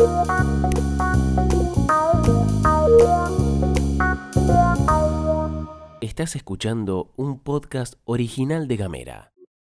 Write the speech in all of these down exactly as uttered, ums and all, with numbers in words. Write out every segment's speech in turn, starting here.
Estás escuchando un podcast original de Gamera.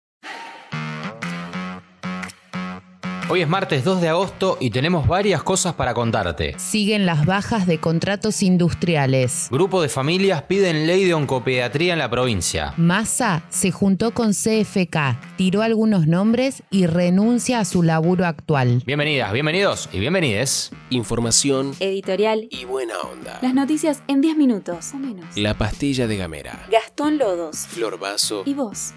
Hoy es martes dos de agosto y tenemos varias cosas para contarte. Siguen las bajas de contratos industriales. Grupo de familias piden ley de oncopediatría en la provincia. Massa se juntó con C F K, tiró algunos nombres y renuncia a su laburo actual. Bienvenidas, bienvenidos y bienvenides. Información, editorial y buena onda. Las noticias en diez minutos o menos. La pastilla de Gamera. Gastón Lodos, Flor Vaso y vos.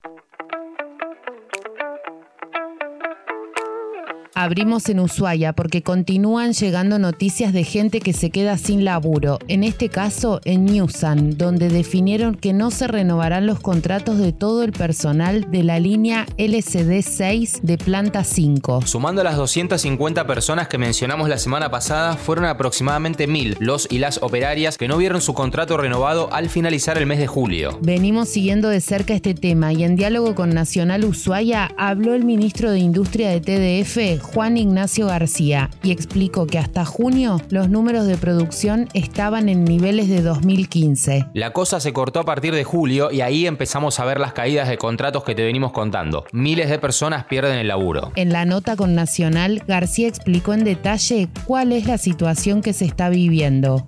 Abrimos en Ushuaia porque continúan llegando noticias de gente que se queda sin laburo. En este caso, en Newsan, donde definieron que no se renovarán los contratos de todo el personal de la línea L C D seis de Planta cinco. Sumando a las doscientas cincuenta personas que mencionamos la semana pasada, fueron aproximadamente mil los y las operarias que no vieron su contrato renovado al finalizar el mes de julio. Venimos siguiendo de cerca este tema y en diálogo con Nacional Ushuaia habló el ministro de Industria de T D F, Juan Ignacio García, y explicó que hasta junio los números de producción estaban en niveles de dos mil quince. La cosa se cortó a partir de julio y ahí empezamos a ver las caídas de contratos que te venimos contando. Miles de personas pierden el laburo. En la nota con Nacional, García explicó en detalle cuál es la situación que se está viviendo.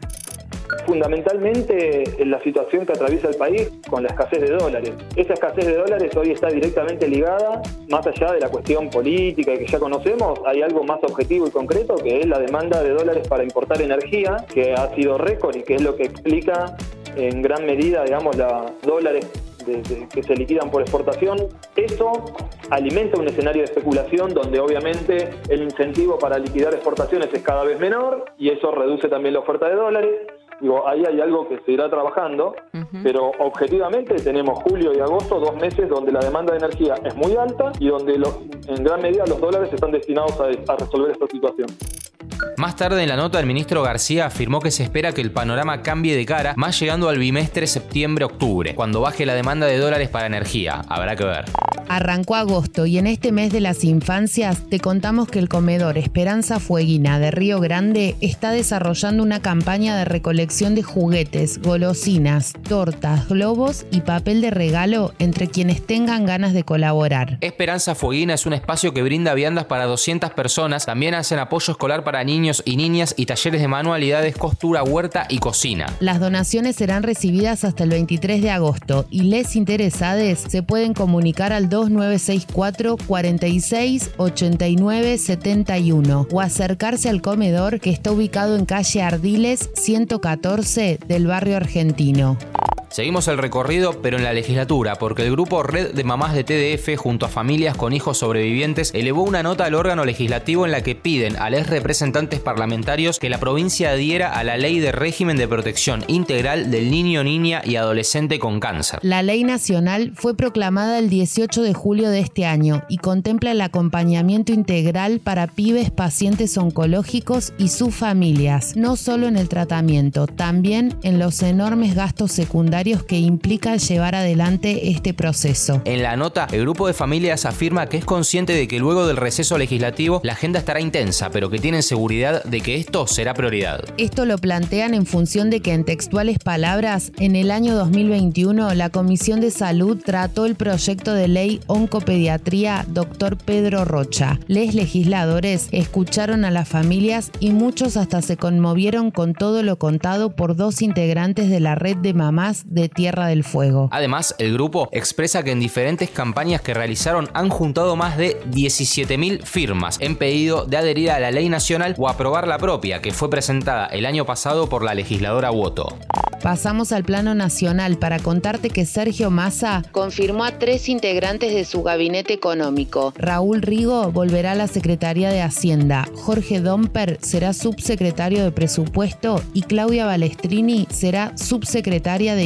Fundamentalmente en la situación que atraviesa el país con la escasez de dólares. Esa escasez de dólares hoy está directamente ligada, más allá de la cuestión política que ya conocemos, hay algo más objetivo y concreto que es la demanda de dólares para importar energía, que ha sido récord y que es lo que explica en gran medida, digamos, los dólares de, de, que se liquidan por exportación. Eso alimenta un escenario de especulación donde obviamente el incentivo para liquidar exportaciones es cada vez menor y eso reduce también la oferta de dólares. Digo, ahí hay algo que se irá trabajando, uh-huh. Pero objetivamente tenemos julio y agosto, dos meses donde la demanda de energía es muy alta y donde los, en gran medida los dólares están destinados a, a resolver esta situación. Más tarde en la nota, el ministro García afirmó que se espera que el panorama cambie de cara, más llegando al bimestre septiembre-octubre, cuando baje la demanda de dólares para energía. Habrá que ver. Arrancó agosto y en este mes de las infancias te contamos que el comedor Esperanza Fueguina de Río Grande está desarrollando una campaña de recolección de juguetes, golosinas, tortas, globos y papel de regalo entre quienes tengan ganas de colaborar. Esperanza Fueguina es un espacio que brinda viandas para doscientas personas, también hacen apoyo escolar para niños y niñas y talleres de manualidades, costura, huerta y cocina. Las donaciones serán recibidas hasta el veintitrés de agosto y les interesades se pueden comunicar al dos nueve seis cuatro, cuatro seis, ocho nueve siete uno o acercarse al comedor que está ubicado en calle Ardiles ciento catorce del barrio Argentino. Seguimos el recorrido, pero en la legislatura, porque el grupo Red de Mamás de T D F, junto a familias con hijos sobrevivientes, elevó una nota al órgano legislativo en la que piden a los representantes parlamentarios que la provincia adhiera a la Ley de Régimen de Protección Integral del Niño, Niña y Adolescente con Cáncer. La ley nacional fue proclamada el dieciocho de julio de este año y contempla el acompañamiento integral para pibes pacientes oncológicos y sus familias, no solo en el tratamiento, también en los enormes gastos secundarios que implica llevar adelante este proceso. En la nota, el grupo de familias afirma que es consciente de que luego del receso legislativo la agenda estará intensa, pero que tienen seguridad de que esto será prioridad. Esto lo plantean en función de que, en textuales palabras, en el año dos mil veintiuno la Comisión de Salud trató el proyecto de ley Oncopediatría doctor Pedro Rocha. Les legisladores escucharon a las familias y muchos hasta se conmovieron con todo lo contado por dos integrantes de la red de mamás de Tierra del Fuego. Además, el grupo expresa que en diferentes campañas que realizaron han juntado más de diecisiete mil firmas en pedido de adherir a la ley nacional o aprobar la propia, que fue presentada el año pasado por la legisladora Woto. Pasamos al plano nacional para contarte que Sergio Massa confirmó a tres integrantes de su gabinete económico. Raúl Rigo volverá a la Secretaría de Hacienda, Jorge Domper será subsecretario de Presupuesto y Claudia Balestrini será subsecretaria de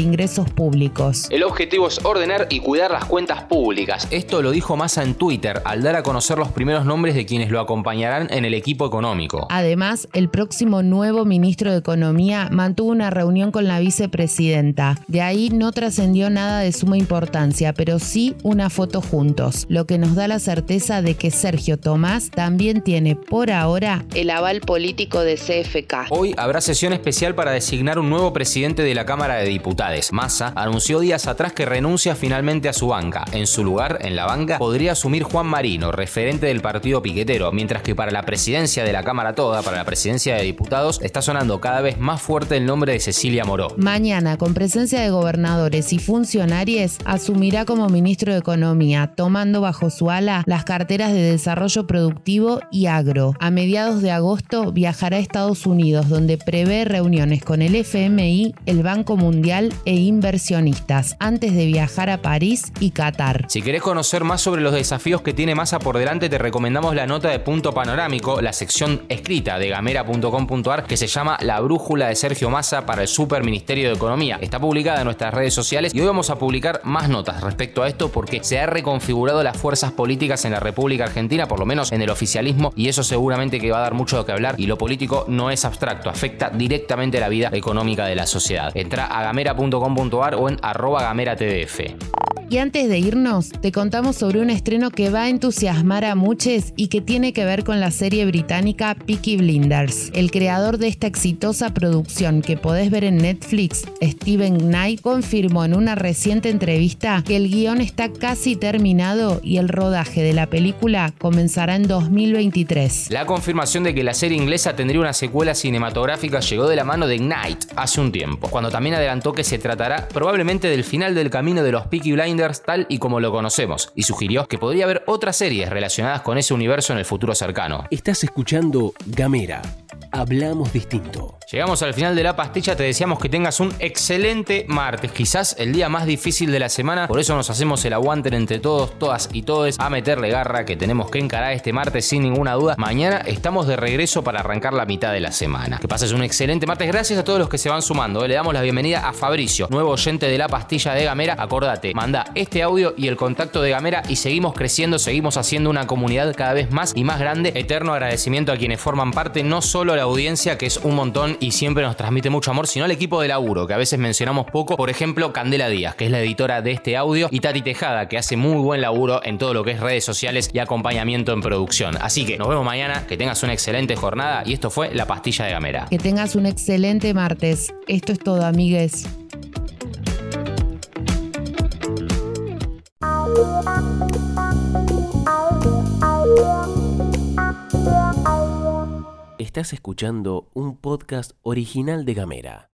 ingresos públicos. El objetivo es ordenar y cuidar las cuentas públicas. Esto lo dijo Massa en Twitter al dar a conocer los primeros nombres de quienes lo acompañarán en el equipo económico. Además, el próximo nuevo ministro de Economía mantuvo una reunión con la vicepresidenta. De ahí no trascendió nada de suma importancia, pero sí una foto juntos, lo que nos da la certeza de que Sergio Tomás también tiene por ahora el aval político de C F K. Hoy habrá sesión especial para designar un nuevo presidente de la Cámara de Diputados. Massa anunció días atrás que renuncia finalmente a su banca. En su lugar, en la banca, podría asumir Juan Marino, referente del partido piquetero, mientras que para la presidencia de la Cámara toda, para la presidencia de Diputados, está sonando cada vez más fuerte el nombre de Cecilia Moró. Mañana, con presencia de gobernadores y funcionarios, asumirá como ministro de Economía, tomando bajo su ala las carteras de Desarrollo Productivo y Agro. A mediados de agosto viajará a Estados Unidos, donde prevé reuniones con el F M I, el Banco Mundial e inversionistas, antes de viajar a París y Qatar. Si querés conocer más sobre los desafíos que tiene Massa por delante, te recomendamos la nota de Punto Panorámico, la sección escrita de gamera punto com punto ar, que se llama La brújula de Sergio Massa para el Superministerio de Economía. Está publicada en nuestras redes sociales y hoy vamos a publicar más notas respecto a esto porque se ha reconfigurado las fuerzas políticas en la República Argentina, por lo menos en el oficialismo, y eso seguramente que va a dar mucho de qué hablar, y lo político no es abstracto, afecta directamente la vida económica de la sociedad. Entra a gamera punto com punto ar o en arroba gamera T D F. Y antes de irnos, te contamos sobre un estreno que va a entusiasmar a muchos y que tiene que ver con la serie británica Peaky Blinders. El creador de esta exitosa producción que podés ver en Netflix, Steven Knight, confirmó en una reciente entrevista que el guión está casi terminado y el rodaje de la película comenzará en dos mil veintitrés. La confirmación de que la serie inglesa tendría una secuela cinematográfica llegó de la mano de Knight hace un tiempo, cuando también adelantó que se tratará probablemente del final del camino de los Peaky Blinders tal y como lo conocemos, y sugirió que podría haber otras series relacionadas con ese universo en el futuro cercano. Estás escuchando Gamera. Hablamos distinto. Llegamos al final de la pastilla, te deseamos que tengas un excelente martes, quizás el día más difícil de la semana, por eso nos hacemos el aguante entre todos, todas y todes, a meterle garra que tenemos que encarar este martes sin ninguna duda. Mañana estamos de regreso para arrancar la mitad de la semana. Que pases un excelente martes, gracias a todos los que se van sumando, le damos la bienvenida a Fabricio, nuevo oyente de la pastilla de Gamera. Acordate, manda este audio y el contacto de Gamera y seguimos creciendo, seguimos haciendo una comunidad cada vez más y más grande. Eterno agradecimiento a quienes forman parte, no solo la audiencia, que es un montón y siempre nos transmite mucho amor, sino al equipo de laburo, que a veces mencionamos poco, por ejemplo Candela Díaz, que es la editora de este audio, y Tati Tejada, que hace muy buen laburo en todo lo que es redes sociales y acompañamiento en producción. Así que nos vemos mañana, que tengas una excelente jornada, y esto fue La Pastilla de Gamera. Que tengas un excelente martes. Esto es todo, amigues. Estás escuchando un podcast original de Gamera.